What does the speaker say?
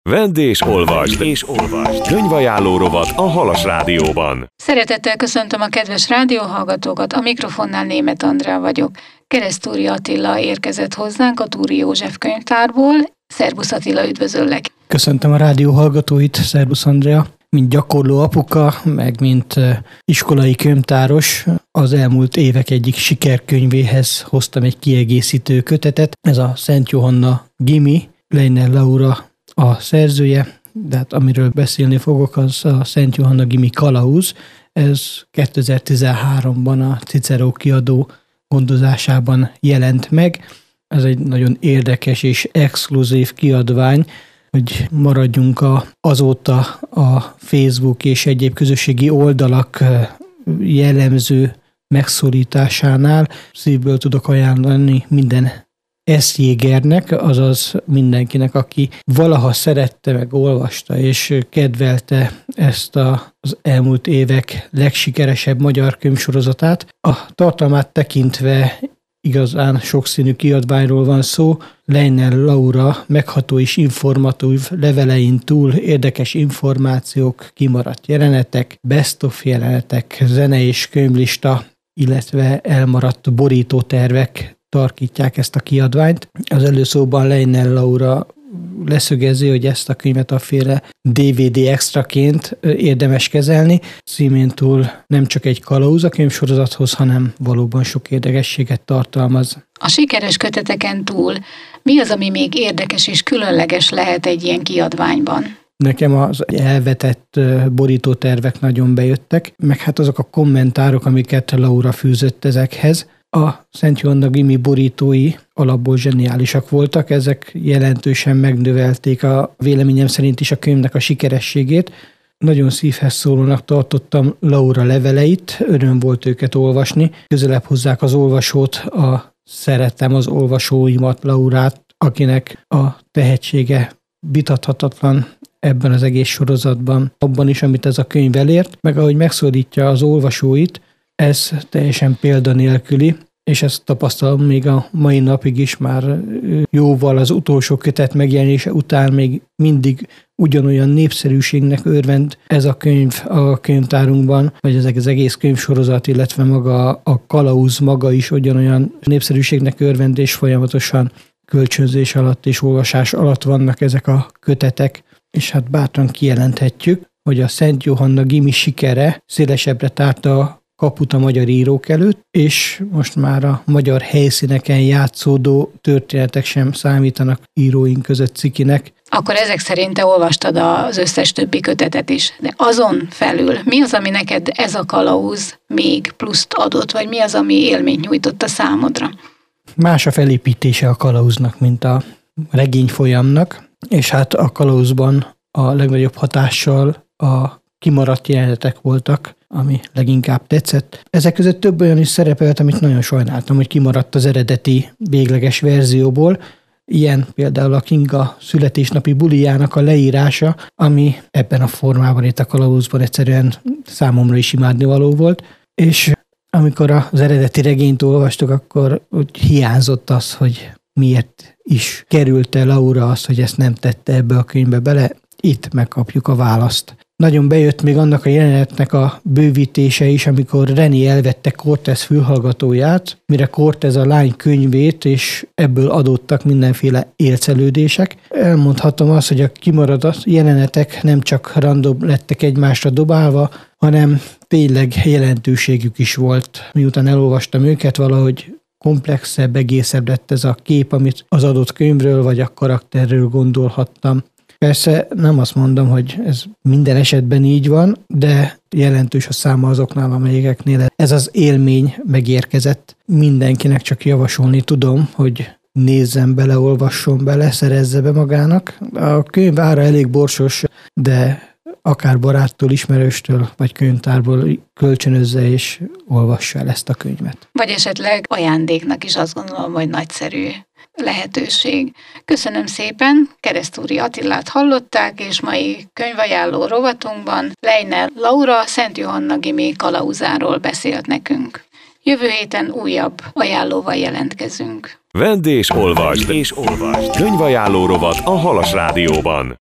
Vedd és olvasd! Könyvajánló rovat a Halas Rádióban. Szeretettel köszöntöm a kedves rádióhallgatókat, a mikrofonnál Németh Andrea vagyok. Keresztúri Attila érkezett hozzánk a Túri József könyvtárból. Szerbusz Attila, üdvözöllek! Köszöntöm a rádióhallgatóit, szerbusz Andrea! Mint gyakorló apuka, meg mint iskolai könyvtáros, az elmúlt évek egyik sikerkönyvéhez hoztam egy kiegészítő kötetet. Ez a Szent Johanna Gimi, Leiner Laura a szerzője, de hát amiről beszélni fogok, az a Szent Johanna Gimi Kalauz. Ez 2013-ban a Cicero kiadó gondozásában jelent meg. Ez egy nagyon érdekes és exkluzív kiadvány, hogy maradjunk azóta a Facebook és egyéb közösségi oldalak jellemző megszólításánál. Szívből tudok ajánlani minden eszjégernek, azaz mindenkinek, aki valaha szerette, meg olvasta és kedvelte ezt az elmúlt évek legsikeresebb magyar könyvsorozatát. A tartalmát tekintve igazán sokszínű kiadványról van szó. Leiner Laura megható és informatív levelein túl érdekes információk, kimaradt jelenetek, best-of jelenetek, zene és könyvlista, illetve elmaradt borítótervek tarkítják ezt a kiadványt. Az előszóban Leiner Laura leszögezi, hogy ezt a könyvet afféle DVD extraként érdemes kezelni. Címén túl nem csak egy kalauz a könyvsorozathoz, hanem valóban sok érdekességet tartalmaz. A sikeres köteteken túl mi az, ami még érdekes és különleges lehet egy ilyen kiadványban? Nekem az elvetett borítótervek nagyon bejöttek, meg hát azok a kommentárok, amiket Laura fűzött ezekhez. A Szent Johanna Gimi borítói alapból zseniálisak voltak, ezek jelentősen megnövelték a véleményem szerint is a könyvnek a sikerességét. Nagyon szívhez szólónak tartottam Laura leveleit, öröm volt őket olvasni. Közelebb hozzák az olvasót, szeretem az olvasóimat, Laurát, akinek a tehetsége vitathatatlan ebben az egész sorozatban, abban is, amit ez a könyv elért, meg ahogy megszólítja az olvasóit, ez teljesen példanélküli, és ezt tapasztalom még a mai napig is, már jóval az utolsó kötet megjelenése után még mindig ugyanolyan népszerűségnek örvend ez a könyv a könyvtárunkban, vagy ezek az egész könyvsorozat, illetve maga a kalauz maga is ugyanolyan népszerűségnek örvend, és folyamatosan kölcsönzés alatt és olvasás alatt vannak ezek a kötetek, és hát bátran kijelenthetjük, hogy a Szent Johanna Gimi sikere szélesebbre tárta a kaput a magyar írók előtt, és most már a magyar helyszíneken játszódó történetek sem számítanak íróink között cikinek. Akkor ezek szerint te olvastad az összes többi kötetet is, de azon felül mi az, ami neked ez a kalauz még pluszt adott, vagy mi az, ami élményt nyújtott a számodra? Más a felépítése a kalauznak, mint a regényfolyamnak, és hát a kalauzban a legnagyobb hatással a kimaradt jelenetek voltak, ami leginkább tetszett. Ezek között több olyan is szerepelt, amit nagyon sajnáltam, hogy kimaradt az eredeti végleges verzióból. Ilyen például a Kinga születésnapi bulijának a leírása, ami ebben a formában itt a kalauzban egyszerűen számomra is imádnivaló volt. És amikor az eredeti regényt olvastuk, akkor úgy hiányzott az, hogy miért is került-e Laura azt, hogy ezt nem tette ebbe a könyvbe bele. Itt megkapjuk a választ. Nagyon bejött még annak a jelenetnek a bővítése is, amikor René elvette Cortez fülhallgatóját, mire Cortez a lány könyvét, és ebből adódtak mindenféle élcelődések. Elmondhatom azt, hogy a kimaradott jelenetek nem csak random lettek egymásra dobálva, hanem tényleg jelentőségük is volt. Miután elolvastam őket, valahogy komplexebb, egészebb lett ez a kép, amit az adott könyvről vagy a karakterről gondolhattam. Persze nem azt mondom, hogy ez minden esetben így van, de jelentős a száma azoknál, amelyeknél ez az élmény megérkezett. Mindenkinek csak javasolni tudom, hogy nézzen bele, olvasson bele, szerezze be magának. A könyv ára elég borsos, de akár baráttól, ismerőstől vagy könyvtárból kölcsönözze és olvassa el ezt a könyvet. Vagy esetleg ajándéknak is azt gondolom, hogy nagyszerű lehetőség. Köszönöm szépen, Keresztúri Attilát hallották, és mai könyvajánló rovatunkban Leiner Laura Szent Johanna Gimi kalauzáról beszélt nekünk. Jövő héten újabb ajánlóval jelentkezünk. Vedd és olvasd! Könyvajánló rovat a Halas Rádióban.